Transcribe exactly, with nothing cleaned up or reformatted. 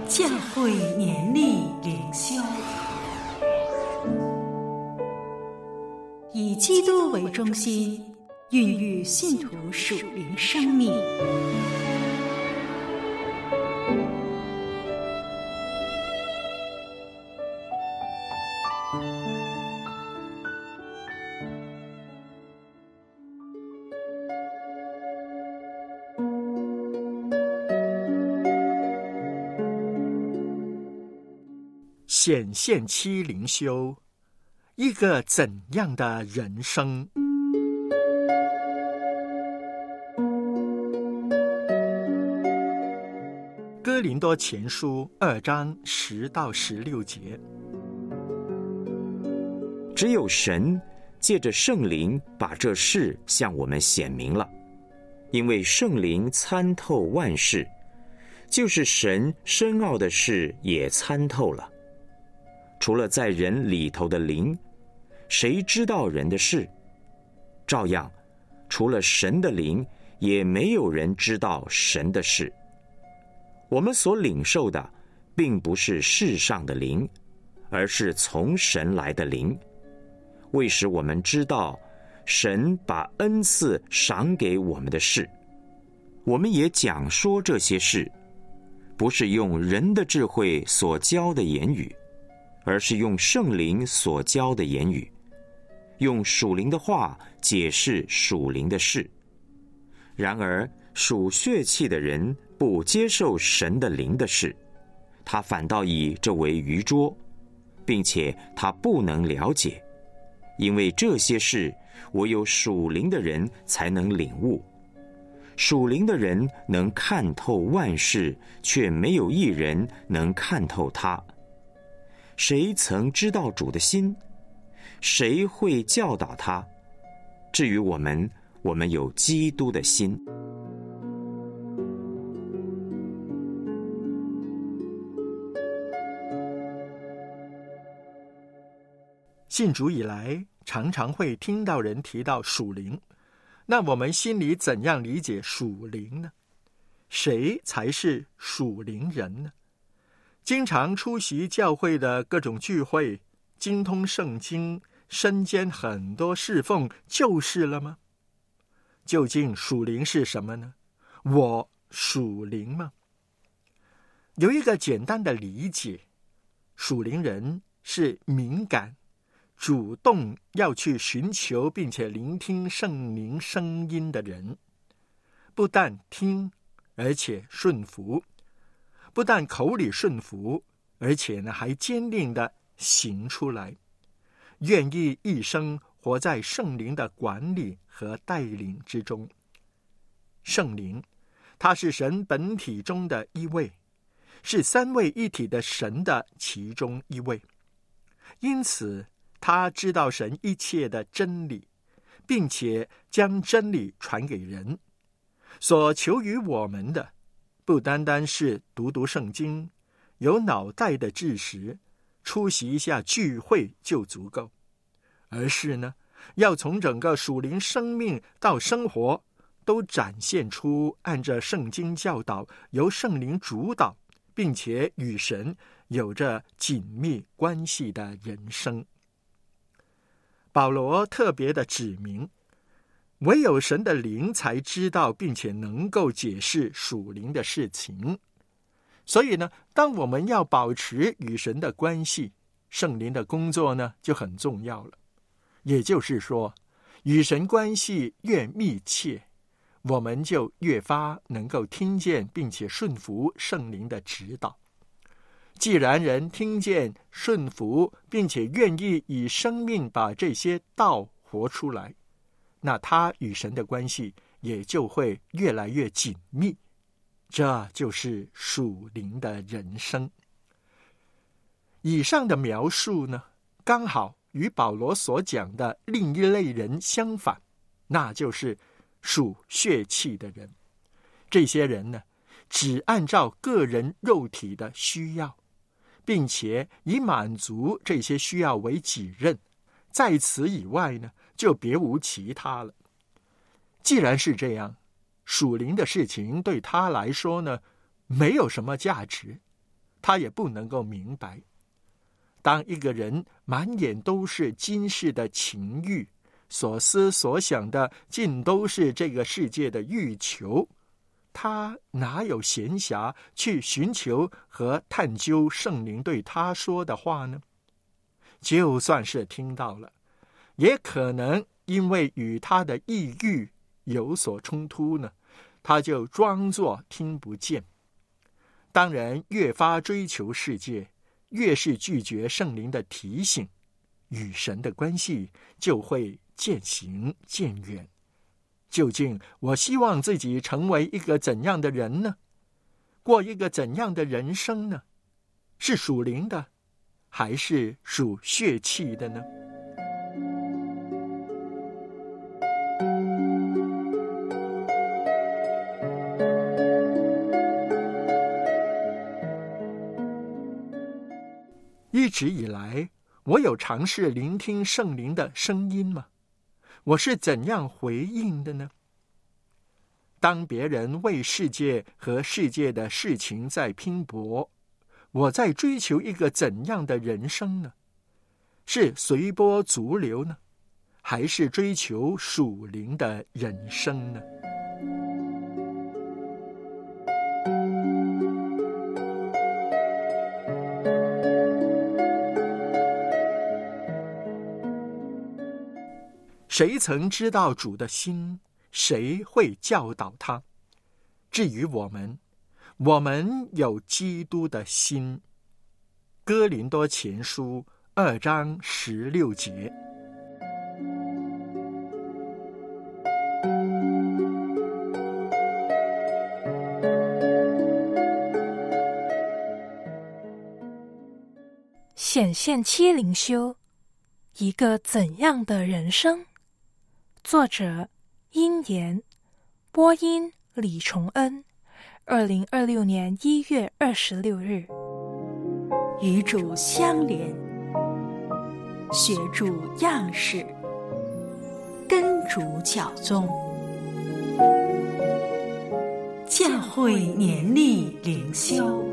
教会年历灵修，以基督为中心，孕育信徒属灵生命。 显现期灵修，一个怎样的人生？哥林多前书二章十到十六节， 只有神借着圣灵把这事向我们显明了，因为圣灵参透万事，就是神深奥的事也参透了。除了在人里头的灵，谁知道人的事？照样，除了神的灵，也没有人知道神的事。我们所领受的，并不是世上的灵，而是从神来的灵，为使我们知道神把恩赐赏给我们的事。我们也讲说这些事，不是用人的智慧所教的言语，而是用圣灵所教的言语，用属灵的话解释属灵的事。然而属血气的人不接受神的灵的事，他反倒以这为愚拙，并且他不能了解，因为这些事唯有属灵的人才能领悟。属灵的人能看透万事，却没有一人能看透他。谁曾知道主的心？谁会教导他？至于我们，我们有基督的心。 信主以来，常常会听到人提到属灵，那我们心里怎样理解属灵呢？谁才是属灵人呢？经常出席教会的各种聚会，精通圣经，身兼很多侍奉，就是了吗？究竟属灵是什么呢？我属灵吗？有一个简单的理解，属灵人是敏感、主动要去寻求并且聆听圣灵声音的人，不但听，而且顺服。不但口里顺服，而且呢还坚定地行出来，愿意一生活在圣灵的管理和带领之中。圣灵，他是神本体中的一位，是三位一体的神的其中一位，因此他知道神一切的真理，并且将真理传给人。所求于我们的，不单单是读读圣经，有脑袋的知识，出席一下聚会就足够，而是呢，要从整个属灵生命到生活，都展现出按着圣经教导，由圣灵主导，并且与神有着紧密关系的人生。保罗特别的指明，唯有神的灵才知道并且能够解释属灵的事情。所以呢，当我们要保持与神的关系，圣灵的工作呢就很重要了。也就是说，与神关系越密切，我们就越发能够听见并且顺服圣灵的指导。既然人听见、顺服，并且愿意以生命把这些道活出来，那他与神的关系也就会越来越紧密，这就是属灵的人生。以上的描述呢，刚好与保罗所讲的另一类人相反，那就是属血气的人。这些人呢，只按照个人肉体的需要，并且以满足这些需要为己任，在此以外呢，就别无其他了。既然是这样，属灵的事情对他来说呢，没有什么价值， 他也不能够明白。当一个人满眼都是今世的情欲，所思所想的尽都是这个世界的欲求，他哪有闲暇去寻求和探究圣灵对他说的话呢？就算是听到了，也可能因为与他的意欲有所冲突呢，他就装作听不见。当然，越发追求世界，越是拒绝圣灵的提醒，与神的关系就会渐行渐远。究竟我希望自己成为一个怎样的人呢？过一个怎样的人生呢？是属灵的，还是属血气的呢？一直以来，我有尝试聆听圣灵的声音吗？我是怎样回应的呢？当别人为世界和世界的事情在拼搏，我在追求一个怎样的人生呢？是随波逐流呢，还是追求属灵的人生呢？谁曾知道主的心？谁会教导他？至于我们，我们有基督的心。哥林多前书二章十六节。 显现七灵修，一个怎样的人生？作者殷言，播音李崇恩，二零二六年一月二十六日。 与主相连，学主样式，跟主脚踪，教会年历灵修。